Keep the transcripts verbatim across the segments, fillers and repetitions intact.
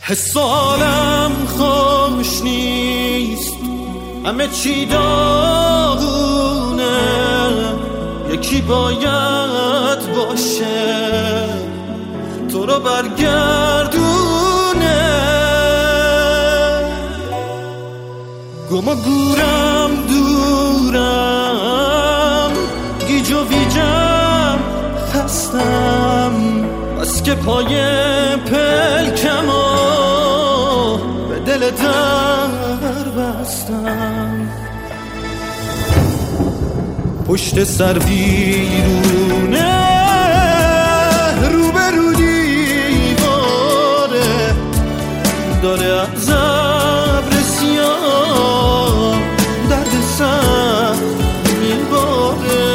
حس حالم خوش نیست، همه چی داغونه، یکی باید باشه تو رو برگردونه. گم و گورم دورم، گیج و ویجم خستم، بس که پای پلکم و به دل در بستم. پشت سر ویرونه، رو به رو دیواره، داره از ابر سیاه درد سر میباره.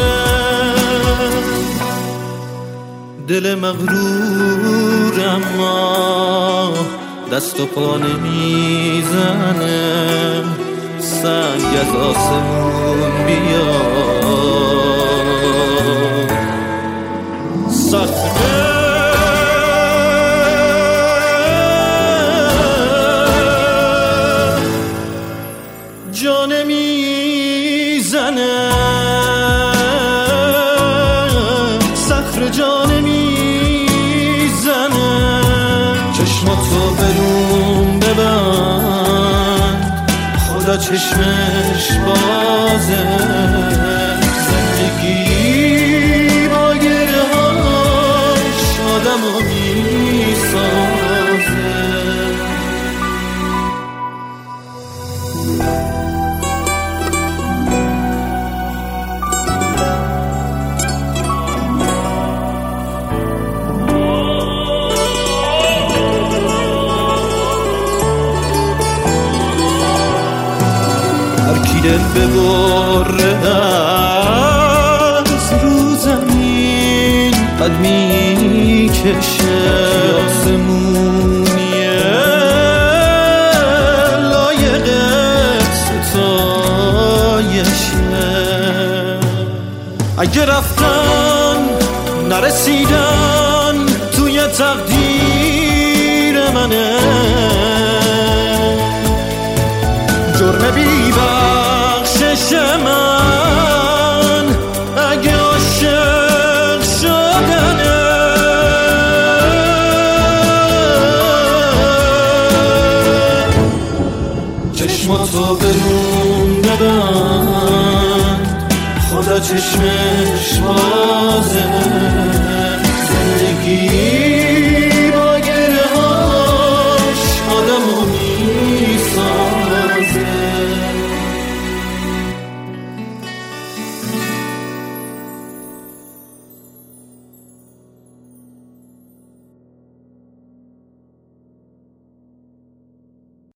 دل مغرور اما دست و پا نمیزنه، سنگ از آسمون بیاد سخته. جا نمیزنه صخره، جا نمیزنه. چشماتو برون ببند، خدا چشمش بازه. زندگی با گره هاش آدمو میسازه. دل ببره از رو زمین قد میکشه، آسمونیه لایق ستایشه. اگه رفتن نرسیدن توی تقدیر منه، جرم بی‌بخشش من اگه عاشق شدنه. چشماتو برون ببند، خدا چشمش بازه.